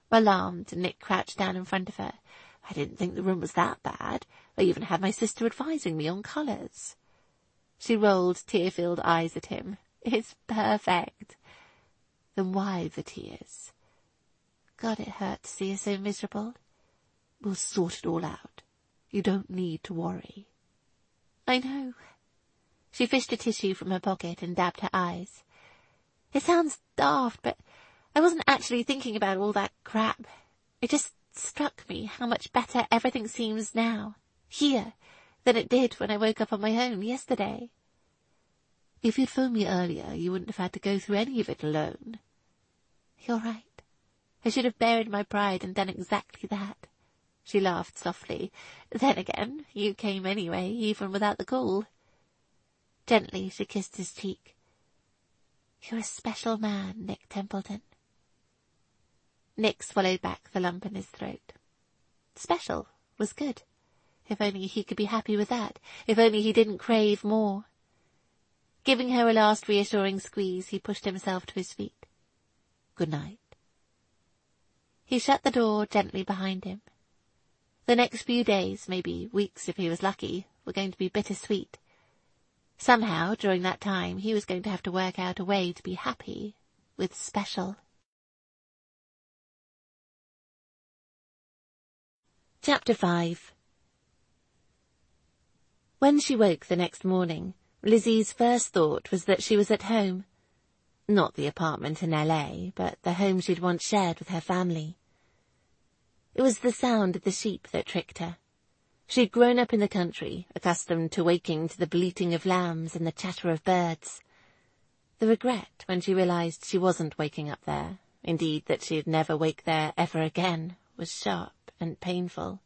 Alarmed, Nick crouched down in front of her. I didn't think the room was that bad. I even had my sister advising me on colours. She rolled tear-filled eyes at him. It's perfect. Then why the tears? God, it hurt to see her so miserable. We'll sort it all out. You don't need to worry. I know. She fished a tissue from her pocket and dabbed her eyes. It sounds daft, but I wasn't actually thinking about all that crap. It just struck me how much better everything seems now, here, than it did when I woke up on my own yesterday. If you'd phoned me earlier, you wouldn't have had to go through any of it alone. You're right. I should have buried my pride and done exactly that. She laughed softly. Then again, you came anyway, even without the call. Gently she kissed his cheek. You're a special man, Nick Templeton. Nick swallowed back the lump in his throat. Special was good. If only he could be happy with that. If only he didn't crave more. Giving her a last reassuring squeeze, he pushed himself to his feet. Good night. He shut the door gently behind him. The next few days, maybe weeks if he was lucky, were going to be bittersweet. Somehow, during that time, he was going to have to work out a way to be happy with Special. Chapter 5. When she woke the next morning, Lizzie's first thought was that she was at home. Not the apartment in LA, but the home she'd once shared with her family. It was the sound of the sheep that tricked her. She'd grown up in the country, accustomed to waking to the bleating of lambs and the chatter of birds. The regret when she realized she wasn't waking up there, indeed that she'd never wake there ever again, was sharp and painful.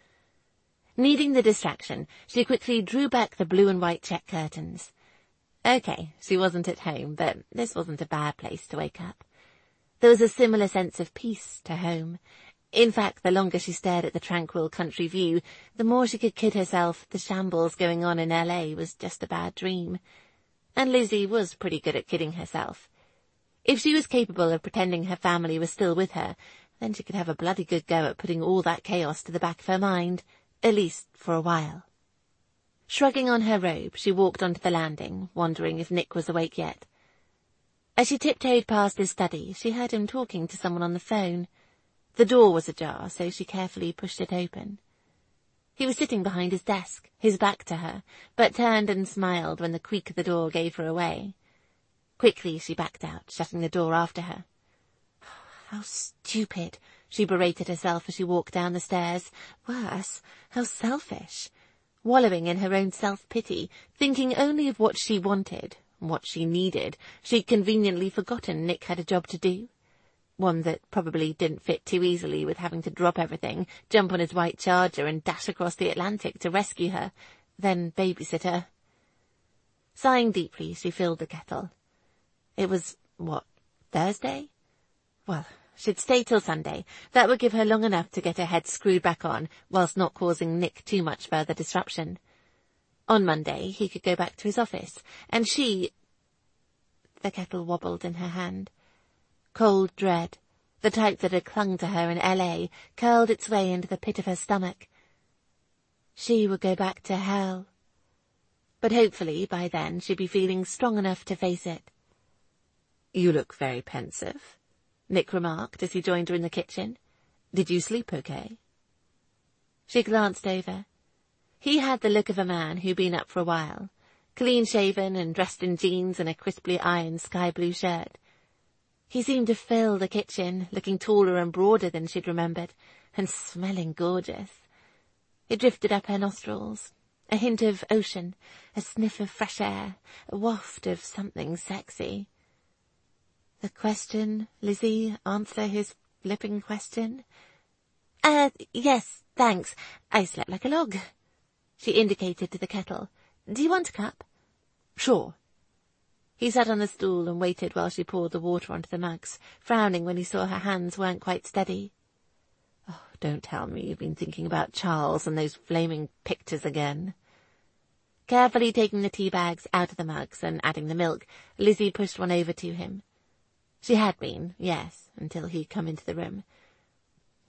Needing the distraction, she quickly drew back the blue and white check curtains. Okay, she wasn't at home, but this wasn't a bad place to wake up. There was a similar sense of peace to home. In fact, the longer she stared at the tranquil country view, the more she could kid herself the shambles going on in LA was just a bad dream. And Lizzie was pretty good at kidding herself. If she was capable of pretending her family was still with her, then she could have a bloody good go at putting all that chaos to the back of her mind, at least for a while. Shrugging on her robe, she walked onto the landing, wondering if Nick was awake yet. As she tiptoed past his study, she heard him talking to someone on the phone. The door was ajar, so she carefully pushed it open. He was sitting behind his desk, his back to her, but turned and smiled when the creak of the door gave her away. Quickly she backed out, shutting the door after her. How stupid, she berated herself as she walked down the stairs. Worse, how selfish. Wallowing in her own self-pity, thinking only of what she wanted, what she needed, she'd conveniently forgotten Nick had a job to do. One that probably didn't fit too easily with having to drop everything, jump on his white Charger and dash across the Atlantic to rescue her, then babysit her. Sighing deeply, she filled the kettle. It was, Thursday? Well, she'd stay till Sunday. That would give her long enough to get her head screwed back on, whilst not causing Nick too much further disruption. On Monday, he could go back to his office, and she... The kettle wobbled in her hand. Cold dread, the type that had clung to her in LA, curled its way into the pit of her stomach. She would go back to hell. But hopefully, by then, she'd be feeling strong enough to face it. You look very pensive, Nick remarked as he joined her in the kitchen. Did you sleep okay? She glanced over. He had the look of a man who'd been up for a while, clean-shaven and dressed in jeans and a crisply ironed sky-blue shirt. He seemed to fill the kitchen, looking taller and broader than she'd remembered, and smelling gorgeous. It drifted up her nostrils, a hint of ocean, a sniff of fresh air, a waft of something sexy. The question, Lizzie, answer his flipping question? Yes, thanks. I slept like a log. She indicated to the kettle. Do you want a cup? Sure. He sat on the stool and waited while she poured the water onto the mugs, frowning when he saw her hands weren't quite steady. Oh, don't tell me you've been thinking about Charles and those flaming pictures again. Carefully taking the tea bags out of the mugs and adding the milk, Lizzie pushed one over to him. She had been, yes, until he'd come into the room.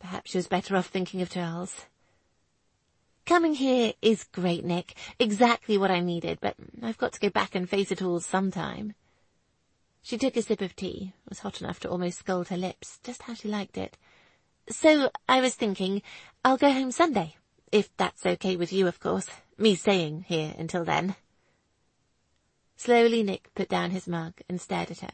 Perhaps she was better off thinking of Charles. Coming here is great, Nick. Exactly what I needed, but I've got to go back and face it all sometime. She took a sip of tea. It was hot enough to almost scald her lips, just how she liked it. So I was thinking, I'll go home Sunday. If that's okay with you, of course. Me staying here until then. Slowly Nick put down his mug and stared at her.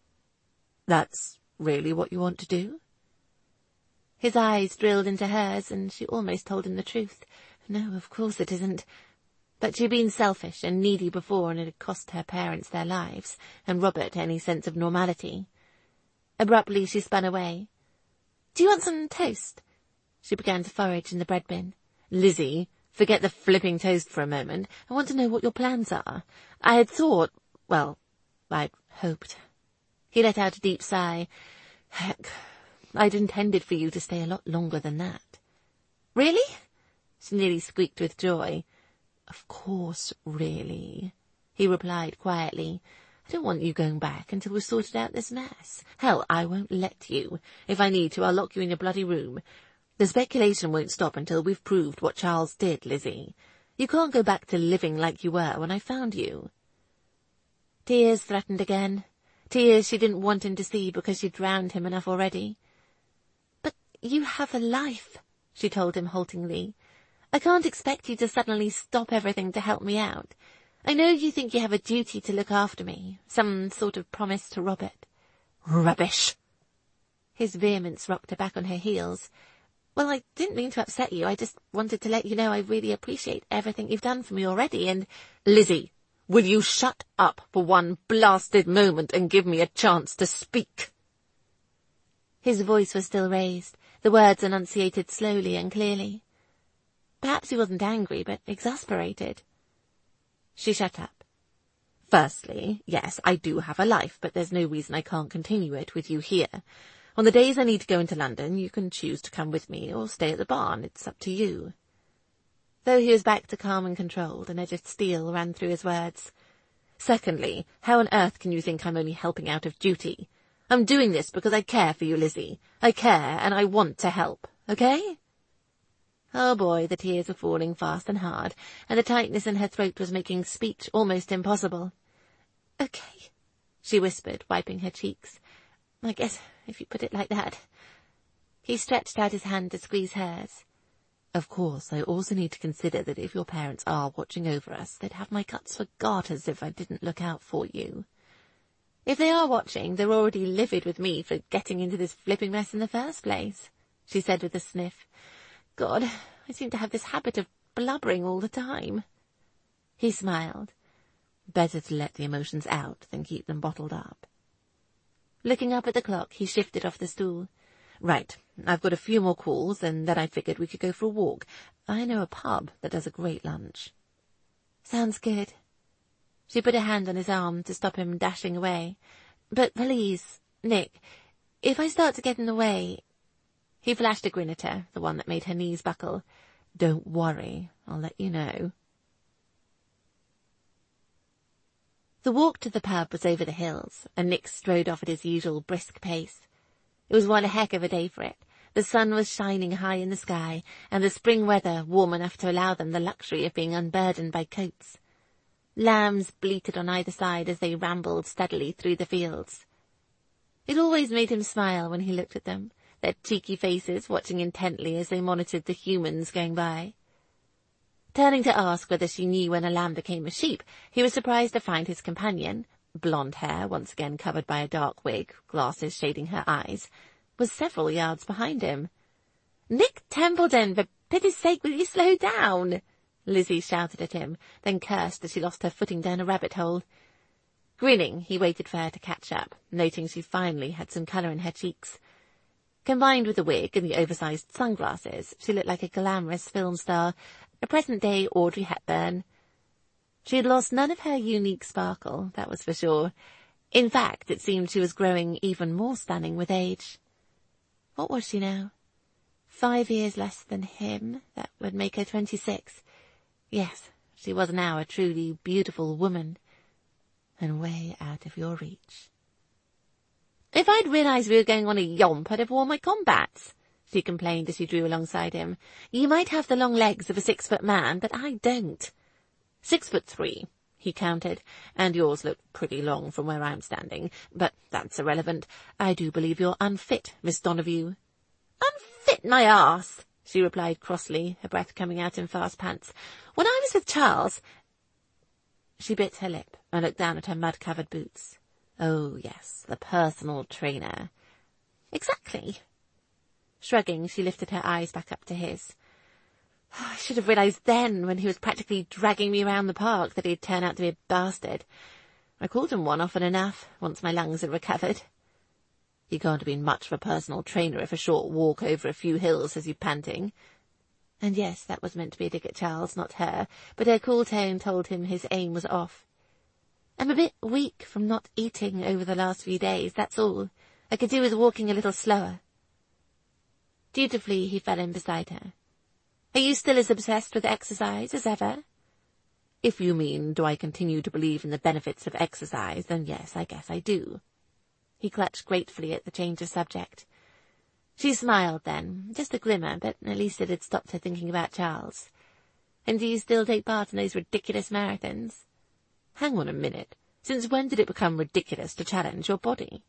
That's really what you want to do? His eyes drilled into hers, and she almost told him the truth. No, of course it isn't. But she'd been selfish and needy before, and it had cost her parents their lives, and Robert any sense of normality. Abruptly she spun away. Do you want some toast? She began to forage in the bread bin. Lizzie, forget the flipping toast for a moment. I want to know what your plans are. I had thought, well, I'd hoped. He let out a deep sigh. Heck, I'd intended for you to stay a lot longer than that. Really? She nearly squeaked with joy. Of course, really, he replied quietly. I don't want you going back until we've sorted out this mess. Hell, I won't let you. If I need to, I'll lock you in your bloody room. The speculation won't stop until we've proved what Charles did, Lizzie. You can't go back to living like you were when I found you. Tears threatened again. Tears she didn't want him to see because she'd drowned him enough already. But you have a life, she told him haltingly. I can't expect you to suddenly stop everything to help me out. I know you think you have a duty to look after me, some sort of promise to Robert. Rubbish! His vehemence rocked her back on her heels. Well, I didn't mean to upset you. I just wanted to let you know I really appreciate everything you've done for me already, and... Lizzie, will you shut up for one blasted moment and give me a chance to speak? His voice was still raised, the words enunciated slowly and clearly. Perhaps he wasn't angry, but exasperated. She shut up. Firstly, yes, I do have a life, but there's no reason I can't continue it with you here. On the days I need to go into London, you can choose to come with me or stay at the barn. It's up to you. Though he was back to calm and controlled, an edge of steel ran through his words. Secondly, how on earth can you think I'm only helping out of duty? I'm doing this because I care for you, Lizzie. I care, and I want to help, okay? Oh boy, the tears were falling fast and hard, and the tightness in her throat was making speech almost impossible. Okay, she whispered, wiping her cheeks. I guess, if you put it like that. He stretched out his hand to squeeze hers. Of course, I also need to consider that if your parents are watching over us, they'd have my guts for garters if I didn't look out for you. If they are watching, they're already livid with me for getting into this flipping mess in the first place, she said with a sniff. God, I seem to have this habit of blubbering all the time. He smiled. Better to let the emotions out than keep them bottled up. Looking up at the clock, he shifted off the stool. Right, I've got a few more calls, and then I figured we could go for a walk. I know a pub that does a great lunch. Sounds good. She put a hand on his arm to stop him dashing away. But please, Nick, if I start to get in the way... He flashed a grin at her, the one that made her knees buckle. Don't worry, I'll let you know. The walk to the pub was over the hills, and Nick strode off at his usual brisk pace. It was one heck of a day for it. The sun was shining high in the sky, and the spring weather warm enough to allow them the luxury of being unburdened by coats. Lambs bleated on either side as they rambled steadily through the fields. It always made him smile when he looked at them, their cheeky faces watching intently as they monitored the humans going by. Turning to ask whether she knew when a lamb became a sheep, he was surprised to find his companion, blonde hair once again covered by a dark wig, glasses shading her eyes, was several yards behind him. Nick Templeton, for pity's sake, will you slow down? Lizzie shouted at him, then cursed as she lost her footing down a rabbit hole. Grinning, he waited for her to catch up, noting she finally had some colour in her cheeks. Combined with the wig and the oversized sunglasses, she looked like a glamorous film star, a present-day Audrey Hepburn. She had lost none of her unique sparkle, that was for sure. In fact, it seemed she was growing even more stunning with age. What was she now? 5 years less than him. That would make her 26. Yes, she was now a truly beautiful woman, and way out of your reach. If I'd realised we were going on a yomp, I'd have worn my combats, she complained as she drew alongside him. "You might have the long legs of a 6-foot man, but I don't." 6'3", he counted, "and yours look pretty long from where I'm standing, but that's irrelevant. I do believe you're unfit, Miss Donoghue." "Unfit my arse," she replied crossly, her breath coming out in fast pants. "When I was with Charles—" She bit her lip and looked down at her mud-covered boots. "Oh, yes, the personal trainer." "Exactly." Shrugging, she lifted her eyes back up to his. "I should have realised then, when he was practically dragging me around the park, that he'd turn out to be a bastard. I called him one often enough, once my lungs had recovered." "You can't have been much of a personal trainer if a short walk over a few hills has you panting." And yes, that was meant to be a dig at Charles, not her, but her cool tone told him his aim was off. "I'm a bit weak from not eating over the last few days, that's all. I could do with walking a little slower." Dutifully, he fell in beside her. "Are you still as obsessed with exercise as ever?" "If you mean, do I continue to believe in the benefits of exercise, then yes, I guess I do." He clutched gratefully at the change of subject. She smiled then, just a glimmer, but at least it had stopped her thinking about Charles. "And do you still take part in those ridiculous marathons?" "Hang on a minute. Since when did it become ridiculous to challenge your body?"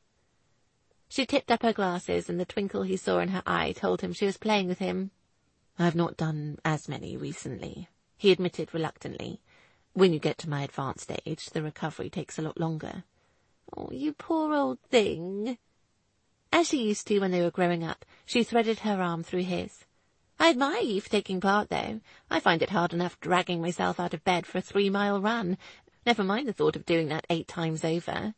She tipped up her glasses, and the twinkle he saw in her eye told him she was playing with him. "I've not done as many recently," he admitted reluctantly. "When you get to my advanced age, the recovery takes a lot longer." "Oh, you poor old thing." As she used to when they were growing up, she threaded her arm through his. "I admire you for taking part, though. I find it hard enough dragging myself out of bed for a 3-mile run. Never mind the thought of doing that 8 times over."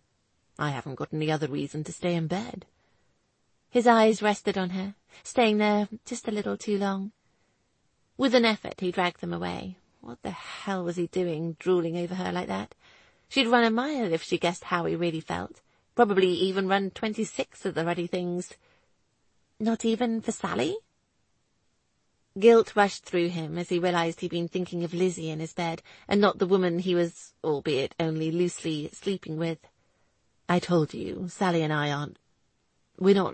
"I haven't got any other reason to stay in bed." His eyes rested on her, staying there just a little too long. With an effort, he dragged them away. What the hell was he doing, drooling over her like that? She'd run a mile if she guessed how he really felt. Probably even run 26 of the ruddy things. Not even for Sally? Guilt rushed through him as he realised he'd been thinking of Lizzie in his bed, and not the woman he was, albeit only loosely, sleeping with. "I told you, Sally and I aren't... We're not..."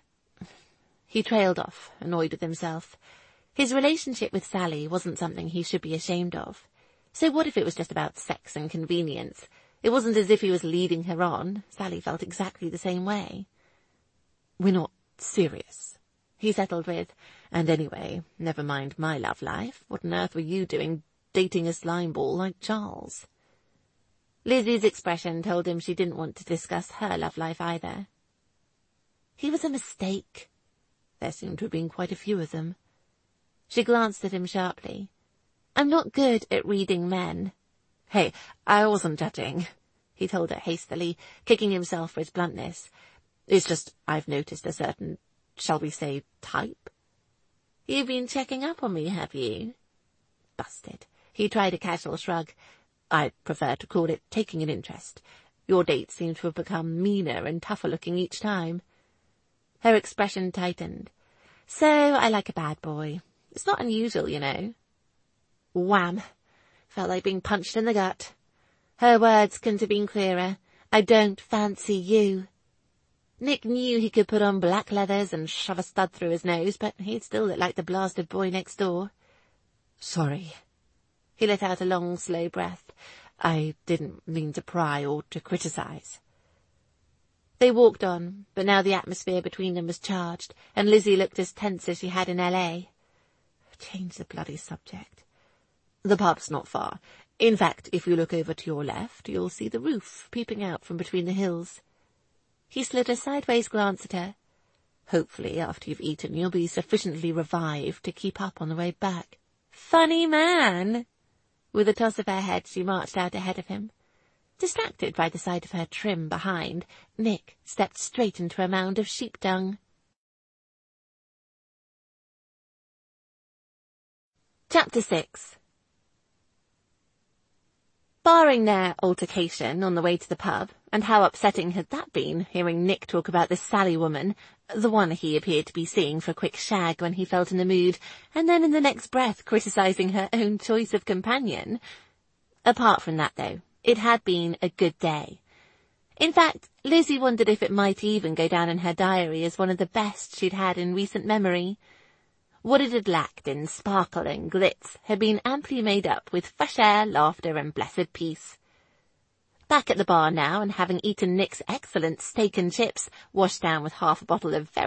He trailed off, annoyed with himself. His relationship with Sally wasn't something he should be ashamed of. So what if it was just about sex and convenience? It wasn't as if he was leading her on. Sally felt exactly the same way. "We're not serious," he settled with. "And anyway, never mind my love life. What on earth were you doing, dating a slime ball like Charles?" Lizzie's expression told him she didn't want to discuss her love life either. He was a mistake. There seemed to have been quite a few of them. She glanced at him sharply. "I'm not good at reading men." "Hey, I wasn't judging," he told her hastily, kicking himself for his bluntness. "It's just I've noticed a certain, shall we say, type." "You've been checking up on me, have you?" Busted. He tried a casual shrug. "I prefer to call it taking an interest. Your dates seem to have become meaner and tougher looking each time." Her expression tightened. "So I like a bad boy. It's not unusual, you know." Wham! Felt like being punched in the gut. Her words couldn't have been clearer. "I don't fancy you." Nick knew he could put on black leathers and shove a stud through his nose, but he'd still look like the blasted boy next door. "Sorry." He let out a long, slow breath. "I didn't mean to pry or to criticize." They walked on, but now the atmosphere between them was charged, and Lizzie looked as tense as she had in L.A. Change the bloody subject. "The pub's not far. In fact, if you look over to your left, you'll see the roof peeping out from between the hills." He slid a sideways glance at her. "Hopefully, after you've eaten, you'll be sufficiently revived to keep up on the way back." "Funny man." With a toss of her head, she marched out ahead of him. Distracted by the sight of her trim behind, Nick stepped straight into a mound of sheep dung. Chapter 6. Barring their altercation on the way to the pub, and how upsetting had that been, hearing Nick talk about this Sally woman, the one he appeared to be seeing for a quick shag when he felt in the mood, and then in the next breath criticising her own choice of companion. Apart from that, though, it had been a good day. In fact, Lizzie wondered if it might even go down in her diary as one of the best she'd had in recent memory. What it had lacked in sparkle and glitz had been amply made up with fresh air, laughter, and blessed peace. Back at the bar now, and having eaten Nick's excellent steak and chips, washed down with half a bottle of very